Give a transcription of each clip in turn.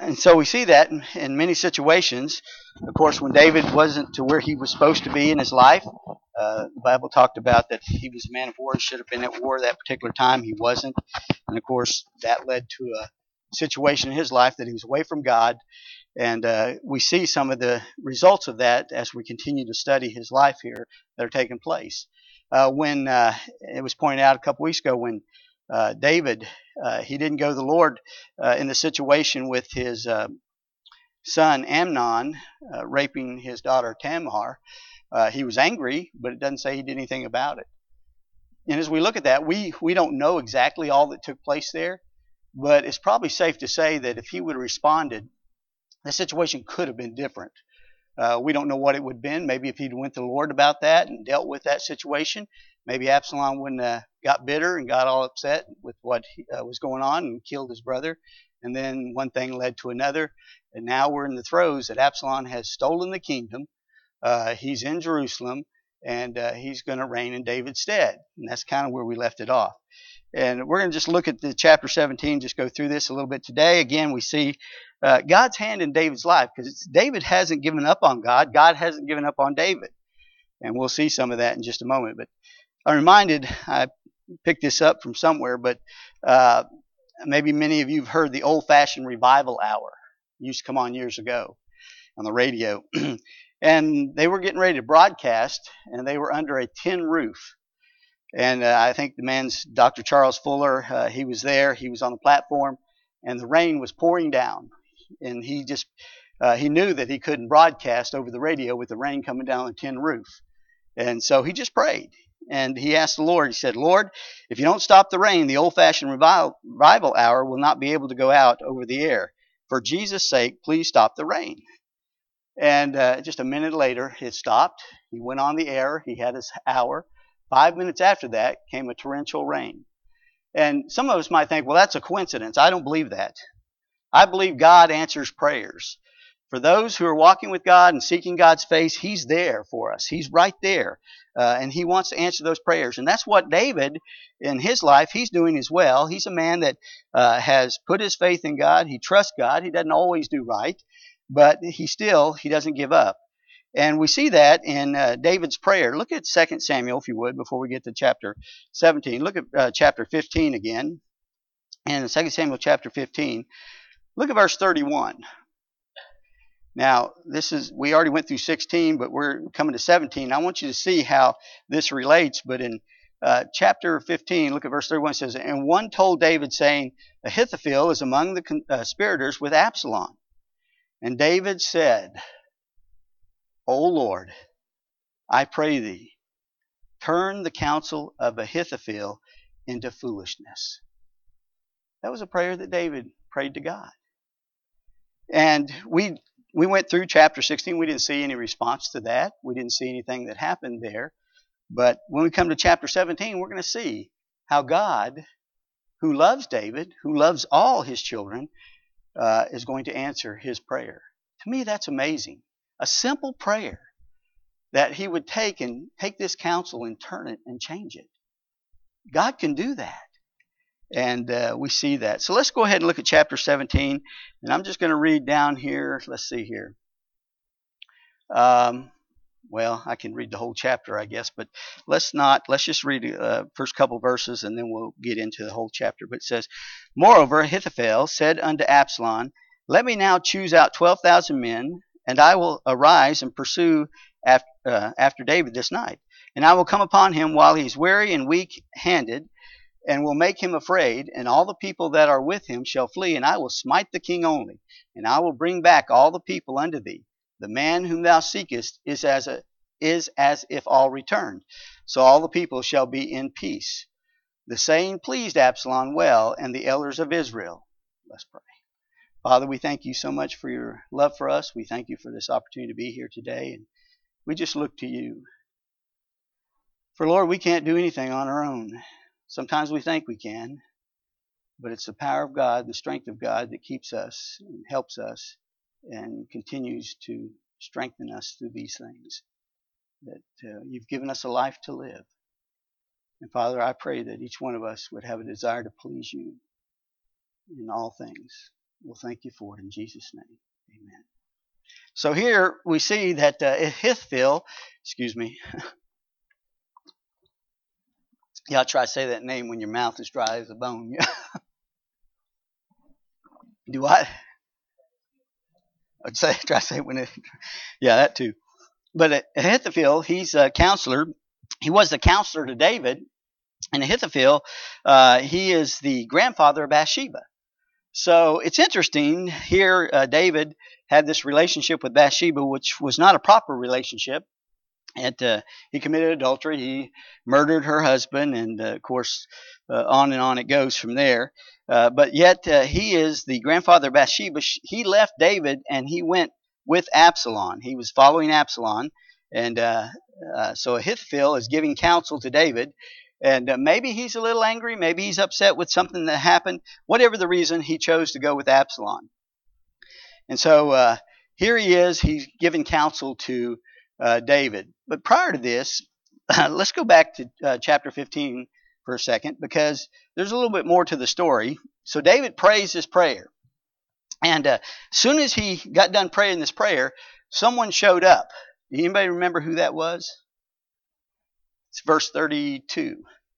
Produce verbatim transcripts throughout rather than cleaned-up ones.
and so we see that in, in many situations. Of course, when David wasn't to where he was supposed to be in his life, uh, the Bible talked about that he was a man of war, should have been at war that particular time. He wasn't. And of course, that led to a situation in his life that he was away from God. And uh, we see some of the results of that as we continue to study his life here that are taking place. Uh, when uh, it was pointed out a couple weeks ago, when uh, David, uh, he didn't go to the Lord uh, in the situation with his uh, son Amnon uh, raping his daughter Tamar. Uh, he was angry, but it doesn't say he did anything about it. And as we look at that, we, we don't know exactly all that took place there, but it's probably safe to say that if he would have responded, the situation could have been different. Uh, we don't know what it would have been. Maybe if he'd went to the Lord about that and dealt with that situation, maybe Absalom wouldn't have got bitter and got all upset with what he, uh, was going on and killed his brother. And then one thing led to another. And now we're in the throes that Absalom has stolen the kingdom. Uh, he's in Jerusalem, and uh, he's going to reign in David's stead. And that's kind of where we left it off. And we're going to just look at the chapter seventeen, just go through this a little bit today. Again, we see uh, God's hand in David's life, because David hasn't given up on God. God hasn't given up on David. And we'll see some of that in just a moment. But I'm reminded, I picked this up from somewhere, but uh, maybe many of you have heard the old-fashioned revival hour. It used to come on years ago on the radio. And they were getting ready to broadcast, and they were under a tin roof. And uh, I think the man's Doctor Charles Fuller. Uh, he was there. He was on the platform, and the rain was pouring down. And he just uh, he knew that he couldn't broadcast over the radio with the rain coming down the tin roof. And so he just prayed. And he asked the Lord, he said, Lord, if you don't stop the rain, the old-fashioned revival, revival hour will not be able to go out over the air. For Jesus' sake, please stop the rain. And uh, just a minute later, it stopped. He went on the air. He had his hour. Five minutes after that came a torrential rain. And some of us might think, well, that's a coincidence. I don't believe that. I believe God answers prayers. For those who are walking with God and seeking God's face, He's there for us. He's right there. Uh, and He wants to answer those prayers. And that's what David, in his life, he's doing as well. He's a man that uh, has put his faith in God. He trusts God. He doesn't always do right, but he still, he doesn't give up. And we see that in uh, David's prayer. Look at Second Samuel, if you would, before we get to chapter seventeen. Look at uh, chapter fifteen again. And in Second Samuel chapter fifteen, look at verse thirty-one. Now, this is, we already went through sixteen, but we're coming to seventeen. I want you to see how this relates. But in uh, chapter fifteen, look at verse thirty-one. It says, and one told David, saying, Ahithophel is among the conspirators with Absalom. And David said, O Lord, I pray thee, turn the counsel of Ahithophel into foolishness. That was a prayer that David prayed to God. And we we went through chapter sixteen. We didn't see any response to that. We didn't see anything that happened there. But when we come to chapter seventeen, we're going to see how God, who loves David, who loves all his children, uh, is going to answer his prayer. To me, that's amazing. A simple prayer that he would take and take this counsel and turn it and change it. God can do that. And uh, we see that. So let's go ahead and look at chapter seventeen. And I'm just going to read down here. Let's see here. Um, well, I can read the whole chapter, I guess. But let's not. Let's just read the uh, first couple verses, and then we'll get into the whole chapter. But it says, Moreover, Ahithophel said unto Absalom, Let me now choose out twelve thousand men, and I will arise and pursue after, uh, after David this night. And I will come upon him while he is weary and weak-handed, and will make him afraid, and all the people that are with him shall flee, and I will smite the king only, and I will bring back all the people unto thee. The man whom thou seekest is as a, is as if all returned. So all the people shall be in peace. The saying pleased Absalom well, and the elders of Israel. Let's pray. Father, we thank you so much for your love for us. We thank you for this opportunity to be here today. And we just look to you. For Lord, we can't do anything on our own. Sometimes we think we can. But it's the power of God, the strength of God that keeps us and helps us and continues to strengthen us through these things. That uh, you've given us a life to live. And Father, I pray that each one of us would have a desire to please you in all things. We'll thank you for it in Jesus' name. Amen. So here we see that uh, Ahithophel, excuse me. Yeah, I'll try to say that name when your mouth is dry as a bone. Do I? I'd say try to say it when it. Yeah, that too. But Ahithophel, he's a counselor. He was the counselor to David, and Ahithophel, uh, he is the grandfather of Bathsheba. So it's interesting here. Uh, David had this relationship with Bathsheba, which was not a proper relationship. And uh, he committed adultery. He murdered her husband, and uh, of course, uh, on and on it goes from there. Uh, but yet, uh, he is the grandfather of Bathsheba. He left David, and he went with Absalom. He was following Absalom, and uh, uh, so Ahithophel is giving counsel to David. And uh, maybe he's a little angry. Maybe he's upset with something that happened. Whatever the reason, he chose to go with Absalom. And so uh, here he is. He's giving counsel to Uh, David. But prior to this, uh, let's go back to uh, chapter fifteen for a second, because there's a little bit more to the story. So David prays this prayer. And uh, as soon as he got done praying this prayer, someone showed up. Do anybody remember who that was? It's verse thirty-two.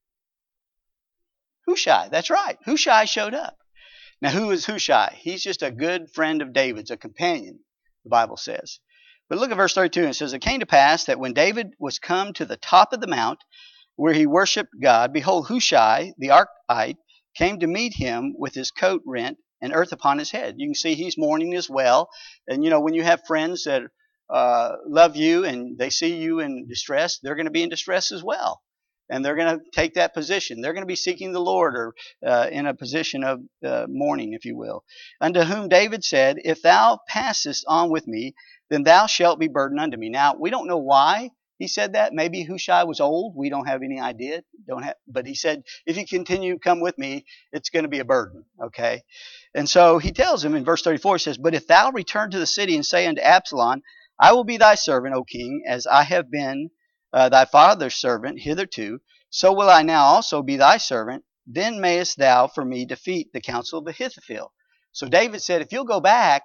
Hushai. That's right. Hushai showed up. Now, who is Hushai? He's just a good friend of David's, a companion, the Bible says. But look at verse thirty-two, and it says, It came to pass that when David was come to the top of the mount where he worshipped God, behold, Hushai the Archite came to meet him with his coat rent and earth upon his head. You can see he's mourning as well. And you know, when you have friends that uh, love you and they see you in distress, they're going to be in distress as well. And they're going to take that position. They're going to be seeking the Lord, or uh, in a position of uh, mourning, if you will. Unto whom David said, If thou passest on with me, then thou shalt be burdened unto me. Now, we don't know why he said that. Maybe Hushai was old. We don't have any idea. Don't have, but he said, if you continue, come with me, it's going to be a burden. Okay. And so he tells him in verse thirty-four, he says, But if thou return to the city and say unto Absalom, I will be thy servant, O king, as I have been uh, thy father's servant hitherto, so will I now also be thy servant. Then mayest thou for me defeat the counsel of Ahithophel. So David said, if you'll go back,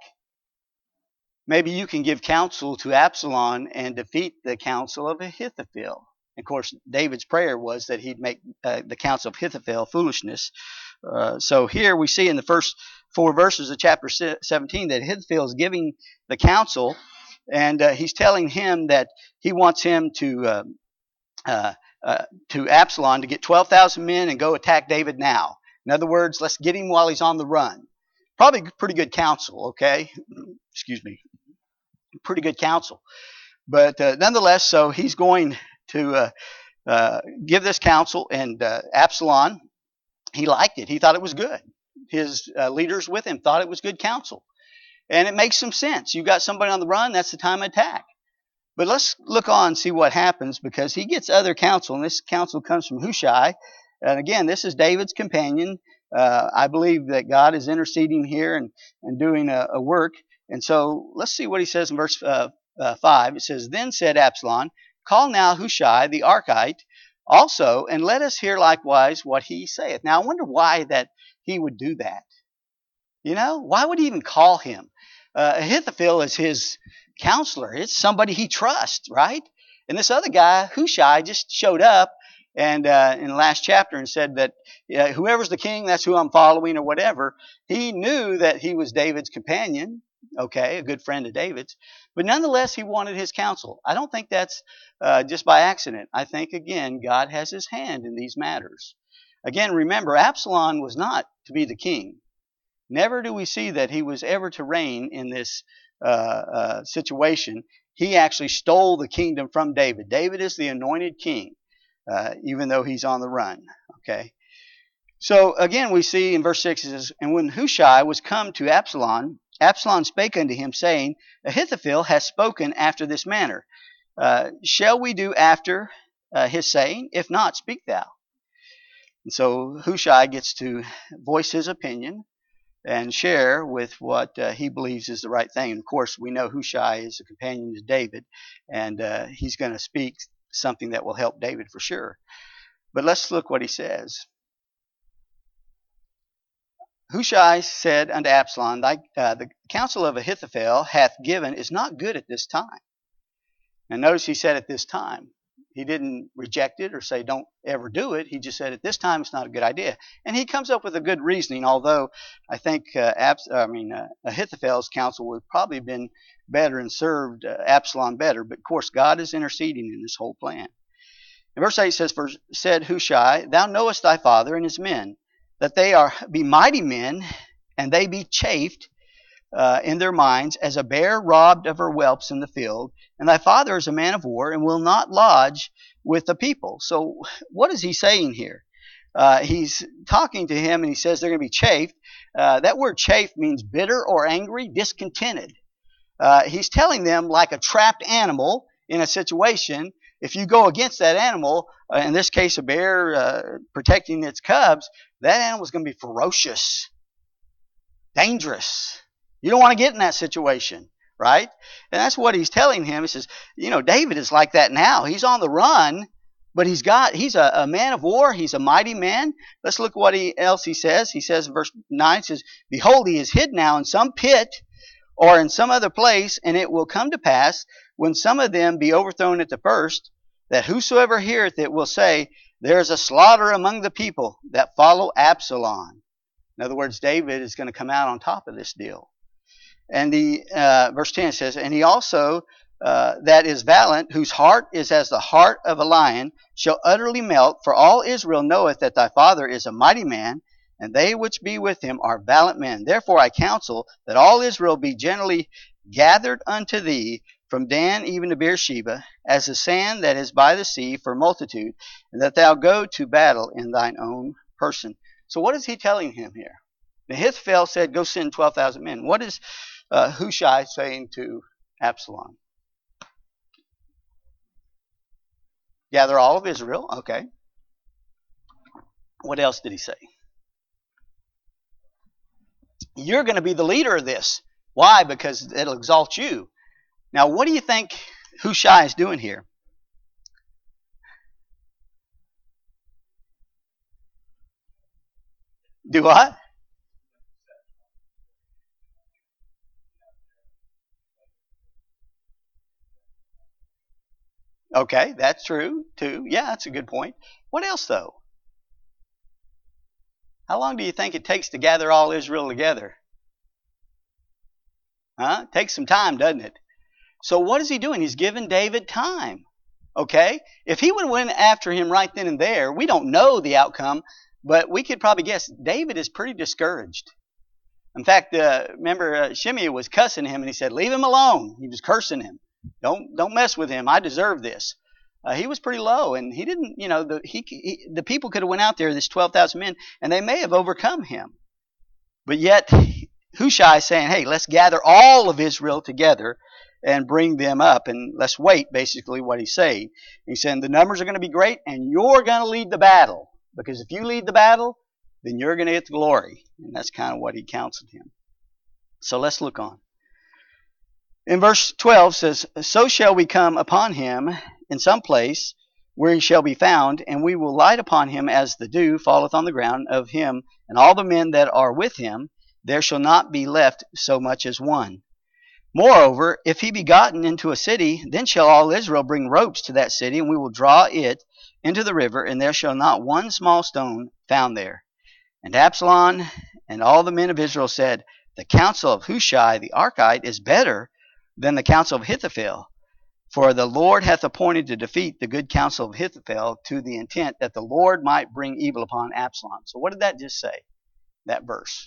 maybe you can give counsel to Absalom and defeat the counsel of Ahithophel. Of course, David's prayer was that he'd make uh, the counsel of Ahithophel foolishness. Uh, so here we see in the first four verses of chapter seventeen that Ahithophel is giving the counsel, and uh, he's telling him that he wants him to uh, uh, uh, to Absalom to get twelve thousand men and go attack David now. In other words, let's get him while he's on the run. Probably pretty good counsel, okay? Excuse me. Pretty good counsel. But uh, nonetheless, so he's going to uh, uh, give this counsel, and uh, Absalom, he liked it. He thought it was good. His uh, leaders with him thought it was good counsel. And it makes some sense. You've got somebody on the run, that's the time to attack. But let's look on and see what happens, because he gets other counsel, and this counsel comes from Hushai. And again, this is David's companion. Uh, I believe that God is interceding here and, and doing a, a work. And so let's see what he says in verse uh, uh, five. It says, Then said Absalom, Call now Hushai the Archite also, and let us hear likewise what he saith. Now I wonder why that he would do that. You know, why would he even call him? Uh, Ahithophel is his counselor. It's somebody he trusts, right? And this other guy, Hushai, just showed up and uh, in the last chapter and said that uh, whoever's the king, that's who I'm following, or whatever. He knew that he was David's companion, okay, a good friend of David's, but nonetheless he wanted his counsel. I don't think that's uh, just by accident. I think, again, God has his hand in these matters. Again, remember, Absalom was not to be the king. Never do we see that he was ever to reign in this uh, uh, situation. He actually stole the kingdom from David. David is the anointed king. Uh, even though he's on the run. Okay. So again, we see in verse six, it says, And when Hushai was come to Absalom, Absalom spake unto him, saying, Ahithophel hath spoken after this manner. Uh, shall we do after uh, his saying? If not, speak thou. And so Hushai gets to voice his opinion and share with what uh, he believes is the right thing. And of course, we know Hushai is a companion to David, and uh, he's going to speak something that will help David for sure. But let's look what he says. Hushai said unto Absalom, Thy, uh, the counsel of Ahithophel hath given is not good at this time. And notice he said at this time. He didn't reject it or say don't ever do it. He just said at this time it's not a good idea. And he comes up with a good reasoning, although I think uh, Abs- I mean uh, Ahithophel's counsel would probably have been better and served uh, Absalom better. But of course God is interceding in this whole plan. In verse eight says, For said Hushai, Thou knowest thy father and his men, that they are be mighty men, and they be chafed uh, in their minds, as a bear robbed of her whelps in the field. And thy father is a man of war, and will not lodge with the people. So what is he saying here? Uh, he's talking to him, and he says they're going to be chafed. Uh, that word chafed means bitter or angry, discontented. Uh, he's telling them like a trapped animal in a situation. If you go against that animal, uh, in this case a bear uh, protecting its cubs, that animal is going to be ferocious, dangerous. You don't want to get in that situation, right? And that's what he's telling him. He says, you know, David is like that now. He's on the run, but he's got he's a, a man of war. He's a mighty man. Let's look what he, else he says. He says in verse nine, he says, Behold, he is hid now in some pit or in some other place, and it will come to pass, when some of them be overthrown at the first, that whosoever heareth it will say, There is a slaughter among the people that follow Absalom. In other words, David is going to come out on top of this deal. And the uh, verse ten says, And he also uh, that is valiant, whose heart is as the heart of a lion, shall utterly melt. For all Israel knoweth that thy father is a mighty man, and they which be with him are valiant men. Therefore I counsel that all Israel be generally gathered unto thee, from Dan even to Beersheba, as the sand that is by the sea for multitude, and that thou go to battle in thine own person. So what is he telling him here? Ahithophel said, Go send twelve thousand men. What is uh, Hushai saying to Absalom? Gather all of Israel. Okay. What else did he say? You're going to be the leader of this. Why? Because it'll exalt you. Now, what do you think Hushai is doing here? Do what? Okay, that's true, too. Yeah, that's a good point. What else, though? How long do you think it takes to gather all Israel together? Huh? It takes some time, doesn't it? So what is he doing? He's giving David time. Okay? If he would have went after him right then and there, we don't know the outcome, but we could probably guess David is pretty discouraged. In fact, uh, remember uh, Shimei was cussing him, and he said, Leave him alone. He was cursing him. Don't don't mess with him. I deserve this. Uh, he was pretty low, and he didn't, you know, the he, he the people could have went out there, this twelve thousand men, and they may have overcome him. But yet, Hushai is saying, hey, let's gather all of Israel together and bring them up, and let's wait, basically what he's saying. He's saying the numbers are going to be great, and you're going to lead the battle. Because if you lead the battle, then you're going to get the glory. And that's kind of what he counseled him. So let's look on. In verse twelve says, So shall we come upon him in some place where he shall be found, and we will light upon him as the dew falleth on the ground of him, and all the men that are with him, there shall not be left so much as one. Moreover, if he be gotten into a city, then shall all Israel bring ropes to that city, and we will draw it into the river, and there shall not one small stone found there. And Absalom and all the men of Israel said, The counsel of Hushai the Archite is better than the counsel of Ahithophel. For the Lord hath appointed to defeat the good counsel of Ahithophel, to the intent that the Lord might bring evil upon Absalom. So what did that just say, that verse?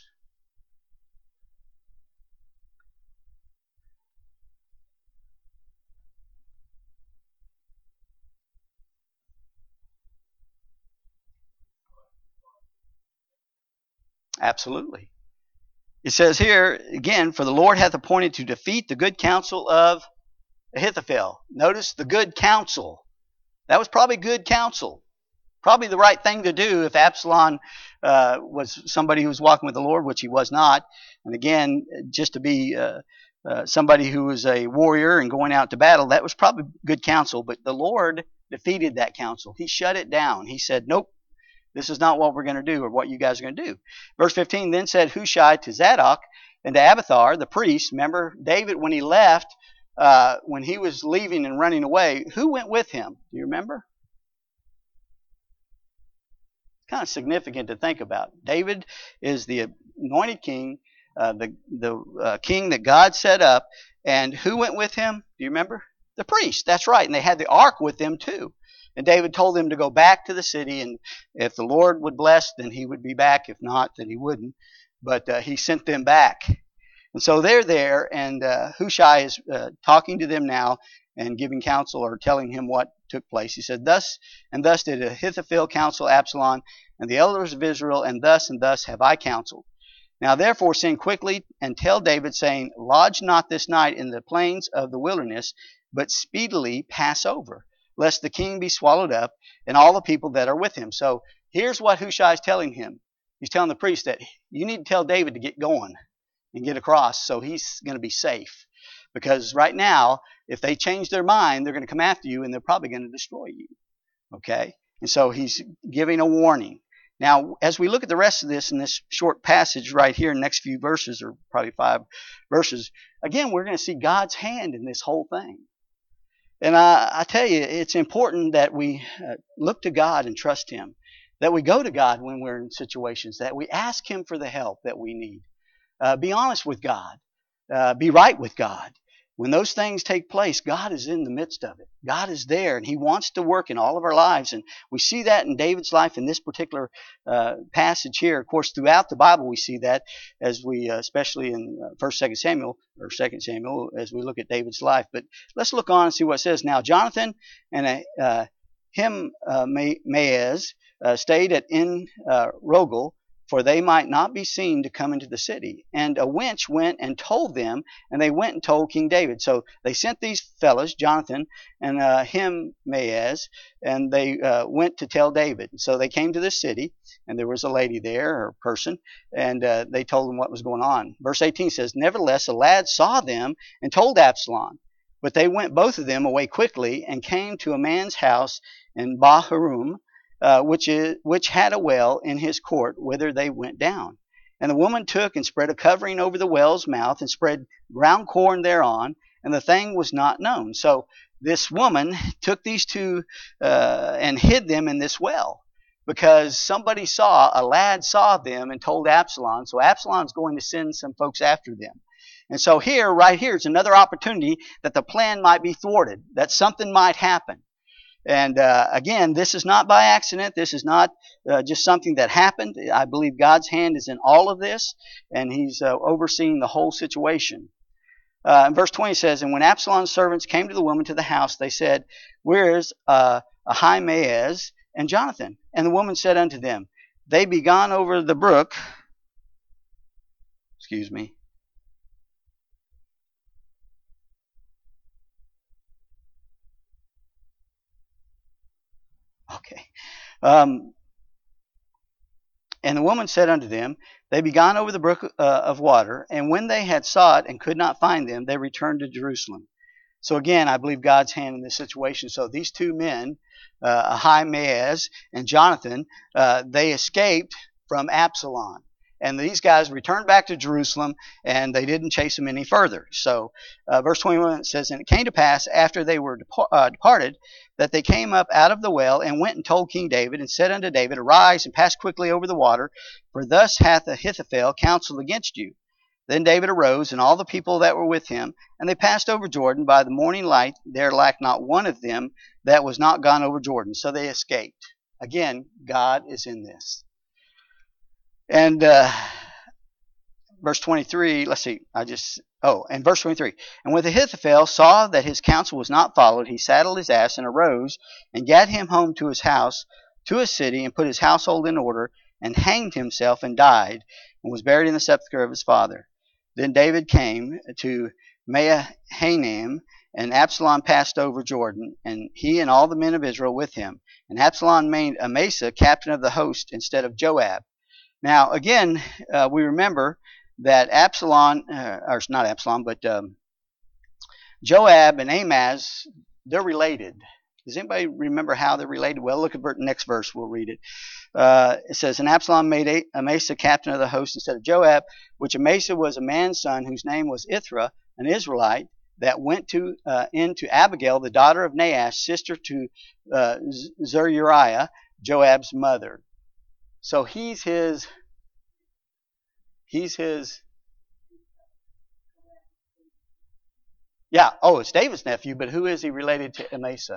Absolutely. It says here, again, for the Lord hath appointed to defeat the good counsel of Ahithophel. Notice the good counsel. That was probably good counsel. Probably the right thing to do if Absalom uh, was somebody who was walking with the Lord, which he was not. And again, just to be uh, uh, somebody who was a warrior and going out to battle, that was probably good counsel. But the Lord defeated that counsel. He shut it down. He said, nope, This is not what we're going to do or what you guys are going to do. Verse fifteen, then said Hushai to Zadok and to Abiathar, the priest. Remember, David, when he left, uh, when he was leaving and running away, who went with him? Do you remember? Kind of significant to think about. David is the anointed king, uh, the, the uh, king that God set up. And who went with him? Do you remember? The priest. That's right. And they had the ark with them too. And David told them to go back to the city, and if the Lord would bless, then he would be back. If not, then he wouldn't. But uh, he sent them back. And so they're there, and uh, Hushai is uh, talking to them now and giving counsel or telling him what took place. He said, Thus and thus did Ahithophel counsel Absalom and the elders of Israel, and thus and thus have I counseled. Now therefore send quickly and tell David, saying, Lodge not this night in the plains of the wilderness, but speedily pass over, lest the king be swallowed up, and all the people that are with him. So here's what Hushai is telling him. He's telling the priest that you need to tell David to get going and get across so he's going to be safe. Because right now, if they change their mind, they're going to come after you, and they're probably going to destroy you. Okay? And so he's giving a warning. Now, as we look at the rest of this in this short passage right here in the next few verses, or probably five verses, again, we're going to see God's hand in this whole thing. And I, I tell you, it's important that we uh, look to God and trust Him, that we go to God when we're in situations, that we ask Him for the help that we need. Uh, be honest with God. Uh, be right with God. When those things take place, God is in the midst of it. God is there, and He wants to work in all of our lives. And we see that in David's life in this particular uh, passage here. Of course, throughout the Bible, we see that, as we, uh, especially in uh, First, Second Samuel, or Second Samuel, as we look at David's life. But let's look on and see what it says. Now, Jonathan and uh, him, uh, Maaz, uh, stayed at En uh, Rogel, for they might not be seen to come into the city. And a wench went and told them, and they went and told King David. So they sent these fellows, Jonathan and uh, him, Maaz, and they uh, went to tell David. So they came to the city, and there was a lady there, or a person, and uh, they told them what was going on. Verse eighteen says, Nevertheless, a lad saw them and told Absalom. But they went both of them away quickly and came to a man's house in Bahurim, Uh, which is which had a well in his court, whither they went down. And the woman took and spread a covering over the well's mouth, and spread ground corn thereon, and the thing was not known. So this woman took these two uh, and hid them in this well, because somebody saw, a lad saw them and told Absalom. So Absalom's going to send some folks after them. And so here, right here, is another opportunity that the plan might be thwarted, that something might happen. And uh, again, this is not by accident. This is not uh, just something that happened. I believe God's hand is in all of this, and He's uh, overseeing the whole situation. Uh, and verse twenty says, And when Absalom's servants came to the woman to the house, they said, Where is uh, Ahimaaz and Jonathan? And the woman said unto them, They be gone over the brook. Excuse me. Okay. Um, and the woman said unto them, They be gone over the brook uh, of water, and when they had sought and could not find them, they returned to Jerusalem. So again, I believe God's hand in this situation. So these two men, uh, Ahimaaz and Jonathan, uh, they escaped from Absalom. And these guys returned back to Jerusalem, and they didn't chase them any further. So uh, verse twenty-one says, And it came to pass, after they were depart- uh, departed, that they came up out of the well, and went and told King David, and said unto David, Arise, and pass quickly over the water, for thus hath Ahithophel counseled against you. Then David arose, and all the people that were with him, and they passed over Jordan. By the morning light there lacked not one of them that was not gone over Jordan. So they escaped. Again, God is in this. And uh, verse twenty-three, let's see, I just, oh, and verse twenty-three. And when Ahithophel saw that his counsel was not followed, he saddled his ass and arose, and gat him home to his house, to his city, and put his household in order, and hanged himself, and died, and was buried in the sepulchre of his father. Then David came to Mahanaim, and Absalom passed over Jordan, and he and all the men of Israel with him. And Absalom made Amasa captain of the host instead of Joab. Now, again, uh, we remember that Absalom, uh, or not Absalom, but um, Joab and Amaz, they're related. Does anybody remember how they're related? Well, look at the next verse. We'll read it. Uh, it says, and Absalom made Amasa captain of the host instead of Joab, which Amasa was a man's son whose name was Ithra, an Israelite, that went to uh, in to Abigail, the daughter of Nahash, sister to uh, Zeruiah, Joab's mother. So he's his, he's his, yeah, oh, it's David's nephew, but who is he related to Amasa?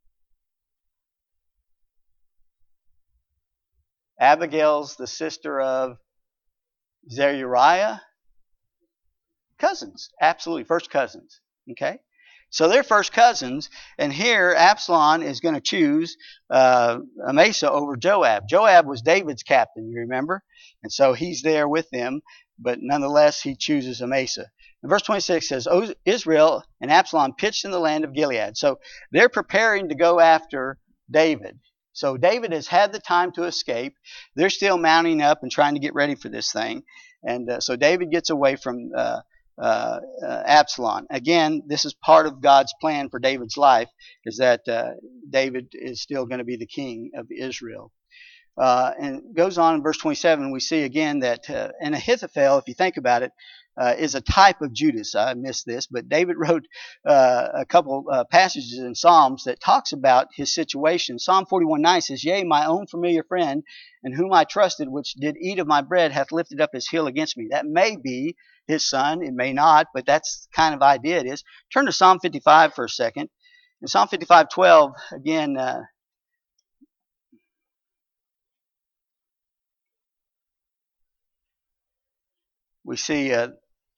Abigail's the sister of Zeruiah. Cousins, absolutely, first cousins. Okay, so they're first cousins, and here Absalom is going to choose uh, Amasa over Joab. Joab was David's captain, you remember, and so he's there with them, but nonetheless he chooses Amasa. And verse twenty-six says, Israel and Absalom pitched in the land of Gilead. So they're preparing to go after David. So David has had the time to escape. They're still mounting up and trying to get ready for this thing. And uh, so David gets away from uh, uh, uh, Absalom. Again, this is part of God's plan for David's life, is that uh, David is still going to be the king of Israel. Uh, and it goes on in verse twenty-seven, we see again that, uh, and Ahithophel, if you think about it, uh, is a type of Judas. I missed this, but David wrote uh, a couple uh, passages in Psalms that talks about his situation. Psalm forty-one nine says, Yea, my own familiar friend, in whom I trusted, which did eat of my bread, hath lifted up his heel against me. That may be his son, it may not, but that's the kind of idea it is. Turn to Psalm fifty-five for a second. In Psalm fifty-five twelve, again, uh, we see uh,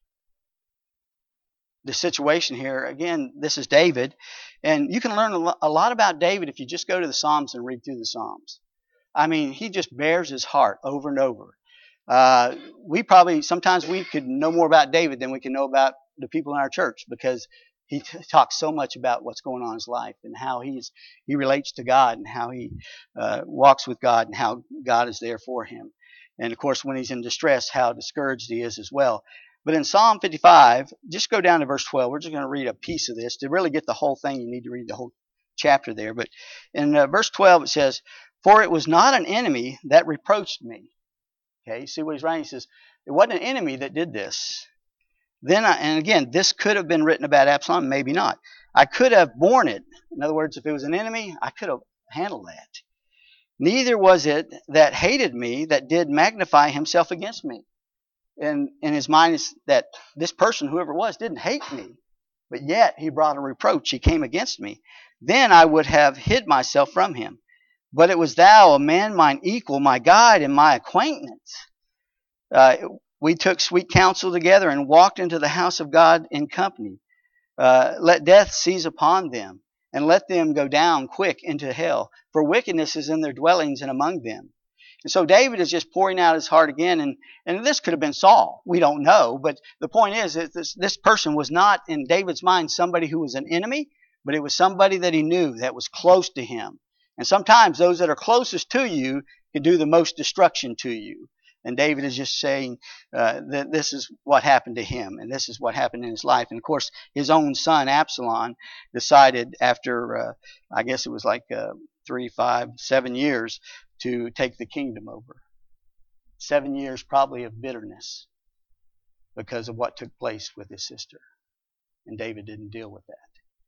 the situation here. Again, this is David, and you can learn a lot about David if you just go to the Psalms and read through the Psalms. I mean, he just bears his heart over and over. Uh, we probably, sometimes we could know more about David than we can know about the people in our church, because he t- talks so much about what's going on in his life and how he's he relates to God and how he uh, walks with God and how God is there for him. And of course, when he's in distress, how discouraged he is as well. But in Psalm fifty-five, just go down to verse twelve. We're just going to read a piece of this. To really get the whole thing, you need to read the whole chapter there. But in uh, verse twelve, it says, For it was not an enemy that reproached me. Okay, you see what he's writing? He says, it wasn't an enemy that did this. Then, I, and again, this could have been written about Absalom, maybe not. I could have borne it. In other words, if it was an enemy, I could have handled that. Neither was it that hated me that did magnify himself against me. And in his mind is that this person, whoever it was, didn't hate me, but yet he brought a reproach. He came against me. Then I would have hid myself from him. But it was thou, a man mine equal, my guide and my acquaintance. Uh, we took sweet counsel together and walked into the house of God in company. Uh, let death seize upon them, and let them go down quick into hell. For wickedness is in their dwellings and among them. And so David is just pouring out his heart again. And, and this could have been Saul. We don't know. But the point is that this, this person was not, in David's mind, somebody who was an enemy, but it was somebody that he knew that was close to him. And sometimes those that are closest to you can do the most destruction to you. And David is just saying uh, that this is what happened to him, and this is what happened in his life. And of course, his own son, Absalom, decided after, uh, I guess it was like uh, three, five, seven years, to take the kingdom over. Seven years probably of bitterness because of what took place with his sister. And David didn't deal with that.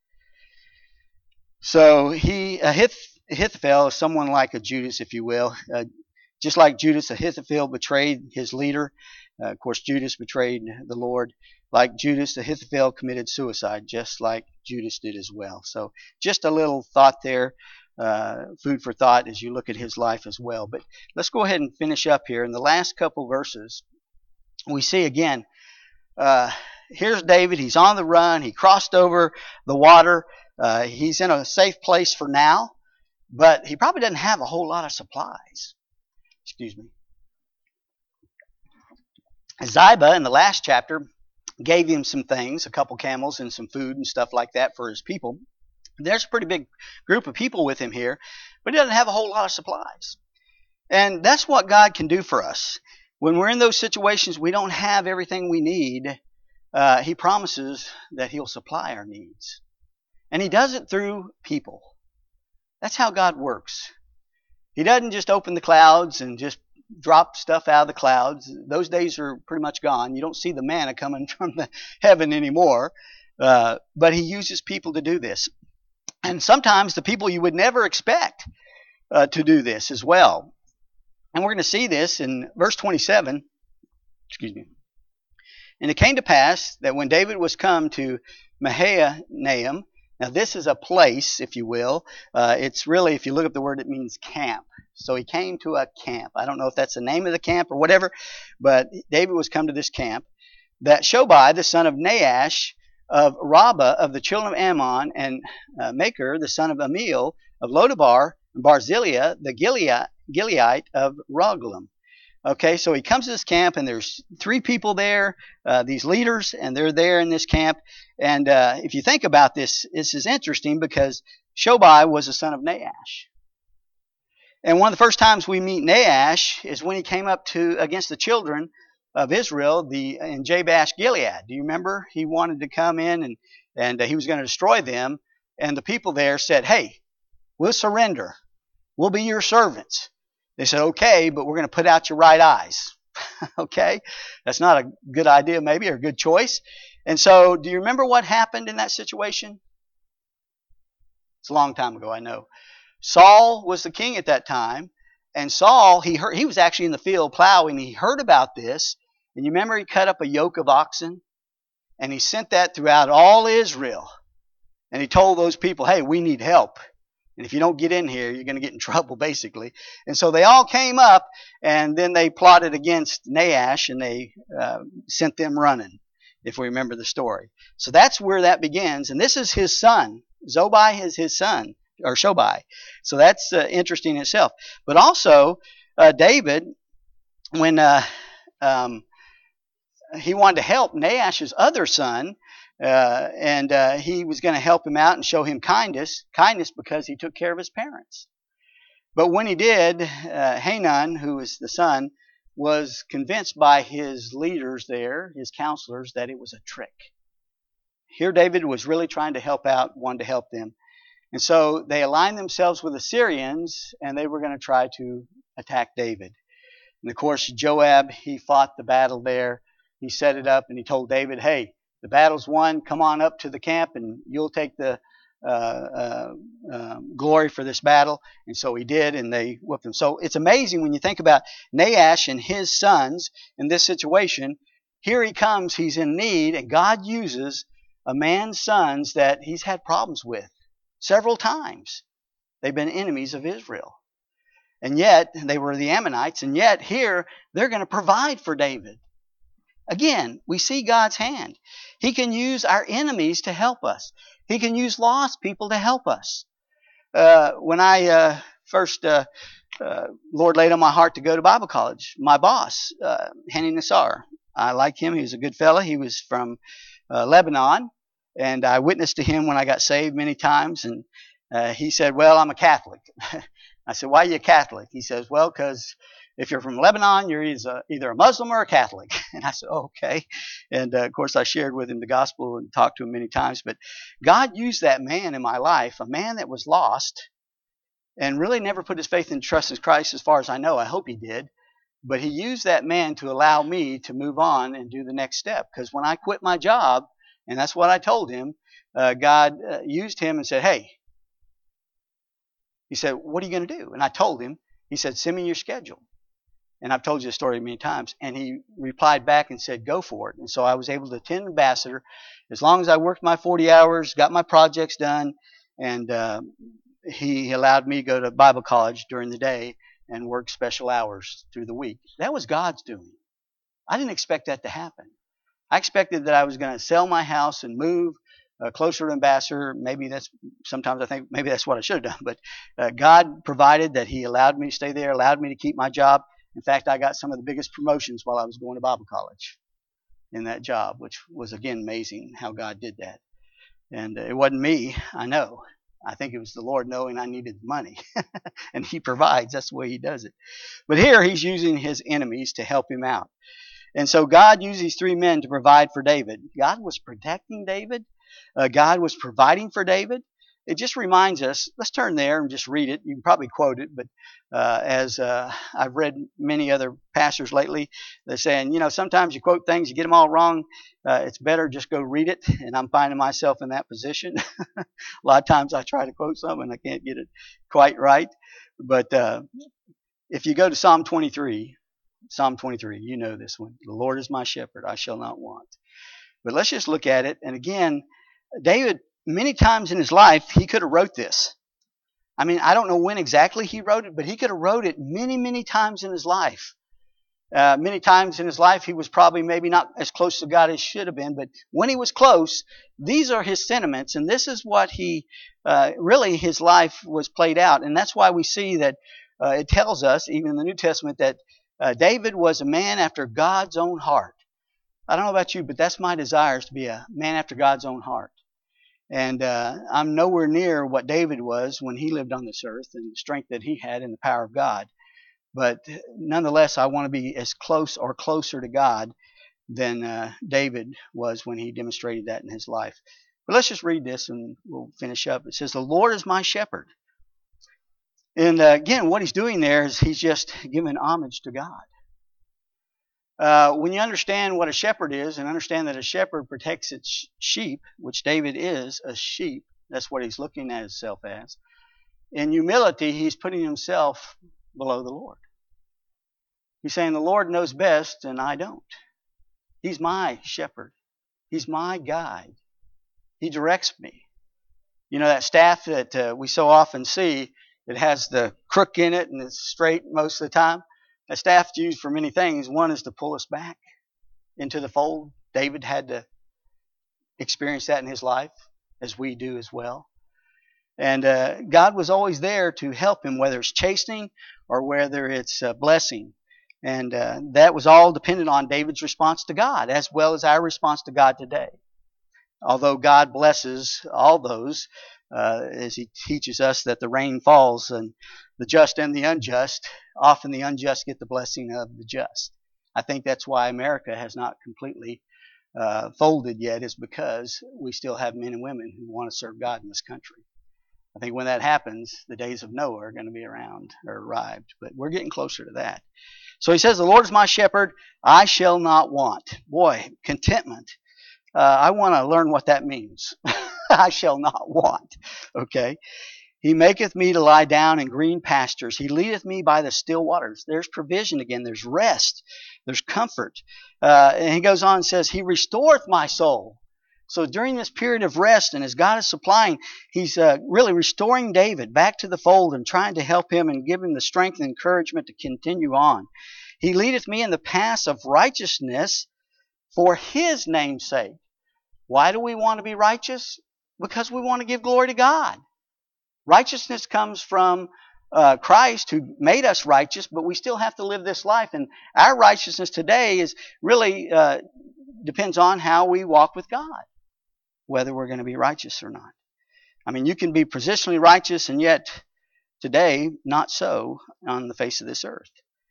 So he, Ahithophel is someone like a Judas, if you will. Uh, just like Judas, Ahithophel betrayed his leader. Uh, of course, Judas betrayed the Lord. Like Judas, Ahithophel committed suicide, just like Judas did as well. So just a little thought there, uh, food for thought as you look at his life as well. But let's go ahead and finish up here. In the last couple verses, we see again, uh, here's David. He's on the run. He crossed over the water. Uh, he's in a safe place for now, but he probably doesn't have a whole lot of supplies. Excuse me. Ziba, in the last chapter, gave him some things, a couple camels and some food and stuff like that for his people. There's a pretty big group of people with him here, but he doesn't have a whole lot of supplies. And that's what God can do for us. When we're in those situations, we don't have everything we need. Uh, he promises that he'll supply our needs. And he does it through people. That's how God works. He doesn't just open the clouds and just drop stuff out of the clouds. Those days are pretty much gone. You don't see the manna coming from the heaven anymore. Uh, but he uses people to do this. And sometimes the people you would never expect uh, to do this as well. And we're going to see this in verse twenty-seven. Excuse me. And it came to pass that when David was come to Mahanaim, now this is a place, if you will. Uh, it's really, if you look up the word, it means camp. So he came to a camp. I don't know if that's the name of the camp or whatever, but David was come to this camp. That Shobai, the son of Nahash, of Rabbah, of the children of Ammon, and uh, Makir, the son of Amiel, of Lodabar, and Barzillai, the Gilead, Gileadite of Rogelim. Okay, so he comes to this camp, and there's three people there, uh, these leaders, and they're there in this camp. And uh, if you think about this, this is interesting because Shobai was the son of Nahash. And one of the first times we meet Nahash is when he came up to against the children of Israel the in Jabesh Gilead. Do you remember? He wanted to come in, and, and uh, he was going to destroy them. And the people there said, hey, we'll surrender. We'll be your servants. They said, okay, but we're going to put out your right eyes. Okay? That's not a good idea maybe, or a good choice. And so, do you remember what happened in that situation? It's a long time ago, I know. Saul was the king at that time. And Saul, he heard, he was actually in the field plowing. He heard about this. And you remember he cut up a yoke of oxen? And he sent that throughout all Israel. And he told those people, hey, we need help. And if you don't get in here, you're going to get in trouble, basically. And so they all came up, and then they plotted against Nahash, and they uh, sent them running, if we remember the story. So that's where that begins. And this is his son. Zobai is his son, or Shobai. So that's uh, interesting in itself. But also, uh, David, when uh, um, he wanted to help Nahash's other son, Uh, and uh, he was going to help him out and show him kindness, kindness because he took care of his parents. But when he did, uh, Hanun, who was the son, was convinced by his leaders there, his counselors, that it was a trick. Here David was really trying to help out, wanted to help them. And so they aligned themselves with the Syrians, and they were going to try to attack David. And of course, Joab, he fought the battle there. He set it up, and he told David, hey, the battle's won. Come on up to the camp, and you'll take the uh, uh, uh, glory for this battle. And so he did, and they whooped him. So it's amazing when you think about Nahash and his sons in this situation. Here he comes. He's in need, and God uses a man's sons that he's had problems with several times. They've been enemies of Israel. And yet, they were the Ammonites, and yet here they're going to provide for David. Again, we see God's hand. He can use our enemies to help us. He can use lost people to help us. Uh, when I uh, first, uh, uh, Lord laid on my heart to go to Bible college, my boss, uh, Hani Nassar, I liked him. He was a good fella. He was from uh, Lebanon, and I witnessed to him when I got saved many times. And uh, he said, well, I'm a Catholic. I said, why are you a Catholic? He says, well, because if you're from Lebanon, you're either a Muslim or a Catholic. And I said, oh, okay. And uh, of course, I shared with him the gospel and talked to him many times. But God used that man in my life, a man that was lost and really never put his faith and trust in Christ as far as I know. I hope he did. But he used that man to allow me to move on and do the next step. Because when I quit my job, and that's what I told him, uh, God uh, used him and said, hey, he said, what are you going to do? And I told him, he said, send me your schedule. And I've told you the story many times. And he replied back and said, go for it. And so I was able to attend Ambassador as long as I worked my forty hours, got my projects done, and uh, he allowed me to go to Bible college during the day and work special hours through the week. That was God's doing. I didn't expect that to happen. I expected that I was going to sell my house and move uh, closer to Ambassador. Maybe that's, sometimes I think maybe that's what I should have done. But uh, God provided that he allowed me to stay there, allowed me to keep my job. In fact, I got some of the biggest promotions while I was going to Bible college in that job, which was, again, amazing how God did that. And it wasn't me, I know. I think it was the Lord knowing I needed money. And he provides. That's the way he does it. But here he's using his enemies to help him out. And so God used these three men to provide for David. God was protecting David. Uh, God was providing for David. it just reminds us, let's turn there and just read it. You can probably quote it, but uh, as uh, I've read many other pastors lately, they're saying, you know, sometimes you quote things, you get them all wrong. Uh, it's better just go read it. And I'm finding myself in that position. A lot of times I try to quote something and I can't get it quite right. But uh, if you go to Psalm twenty-three, Psalm twenty-three, you know this one. The Lord is my shepherd, I shall not want. But let's just look at it. And again, David, many times in his life, he could have wrote this. I mean, I don't know when exactly he wrote it, but he could have wrote it many, many times in his life. Uh, many times in his life, he was probably maybe not as close to God as should have been. But when he was close, these are his sentiments. And this is what he, uh, really his life was played out. And that's why we see that uh, it tells us, even in the New Testament, that uh, David was a man after God's own heart. I don't know about you, but that's my desire, is to be a man after God's own heart. And uh, I'm nowhere near what David was when he lived on this earth and the strength that he had and the power of God. But nonetheless, I want to be as close or closer to God than uh, David was when he demonstrated that in his life. But let's just read this and we'll finish up. It says, the Lord is my shepherd. And uh, again, what he's doing there is he's just giving homage to God. Uh, when you understand what a shepherd is and understand that a shepherd protects its sheep, which David is a sheep, that's what he's looking at himself as. In humility, he's putting himself below the Lord. He's saying the Lord knows best and I don't. He's my shepherd. He's my guide. He directs me. You know, that staff that uh, we so often see, it has the crook in it and it's straight most of the time. A staff used for many things. One is to pull us back into the fold. David had to experience that in his life, as we do as well. And uh, God was always there to help him, whether it's chastening or whether it's uh, blessing. And uh, that was all dependent on David's response to God, as well as our response to God today. Although God blesses all those, uh, as he teaches us that the rain falls and the just and the unjust, often the unjust get the blessing of the just. I think that's why America has not completely uh, folded yet, is because we still have men and women who want to serve God in this country. I think when that happens, the days of Noah are going to be around or arrived, but we're getting closer to that. So he says, the Lord is my shepherd, I shall not want. Boy, contentment. Uh, I want to learn what that means. I shall not want. Okay. He maketh me to lie down in green pastures. He leadeth me by the still waters. There's provision again. There's rest. There's comfort. Uh, and he goes on and says, he restoreth my soul. So during this period of rest, and as God is supplying, he's uh, really restoring David back to the fold and trying to help him and give him the strength and encouragement to continue on. He leadeth me in the paths of righteousness for his name's sake. Why do we want to be righteous? Because we want to give glory to God. Righteousness comes from uh, Christ, who made us righteous, but we still have to live this life. And our righteousness today is really uh, depends on how we walk with God, whether we're going to be righteous or not. I mean, you can be positionally righteous and yet today not so on the face of this earth.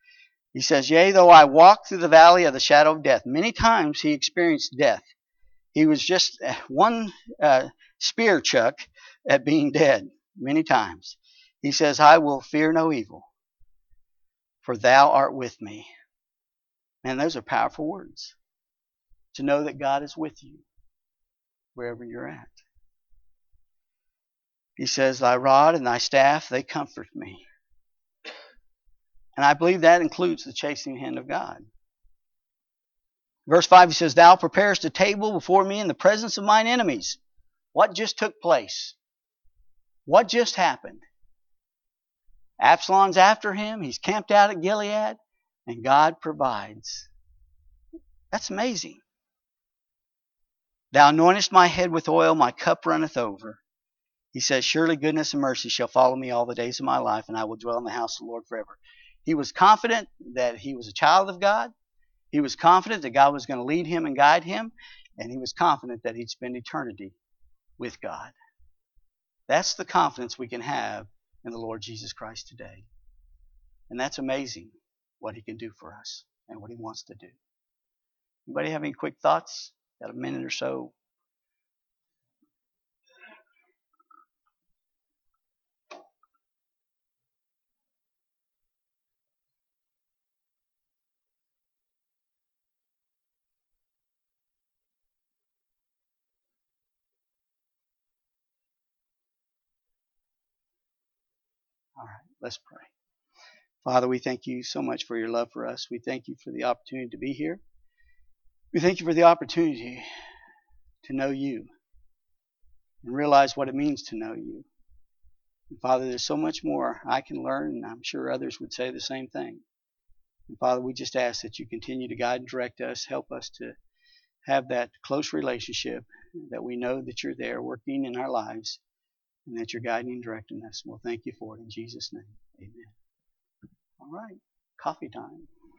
He says, yea, though I walk through the valley of the shadow of death. Many times he experienced death. He was just one uh, spear chuck at being dead many times. He says, I will fear no evil, for thou art with me. Man, those are powerful words. To know that God is with you wherever you're at. He says, thy rod and thy staff, they comfort me. And I believe that includes the chastening hand of God. Verse five, he says, thou preparest a table before me in the presence of mine enemies. What just took place? What just happened? Absalom's after him. He's camped out at Gilead. And God provides. That's amazing. Thou anointest my head with oil. My cup runneth over. He says, surely goodness and mercy shall follow me all the days of my life, and I will dwell in the house of the Lord forever. He was confident that he was a child of God. He was confident that God was going to lead him and guide him. And he was confident that he'd spend eternity with God. That's the confidence we can have in the Lord Jesus Christ today. And that's amazing what he can do for us and what he wants to do. Anybody have any quick thoughts? Got a minute or so? Let's pray. Father, we thank you so much for your love for us. We thank you for the opportunity to be here. We thank you for the opportunity to know you and realize what it means to know you. And Father, there's so much more I can learn, and I'm sure others would say the same thing. And Father, we just ask that you continue to guide and direct us, help us to have that close relationship, that we know that you're there working in our lives, and that you're guiding and directing us. We'll thank you for it in Jesus' name. Amen. All right, coffee time.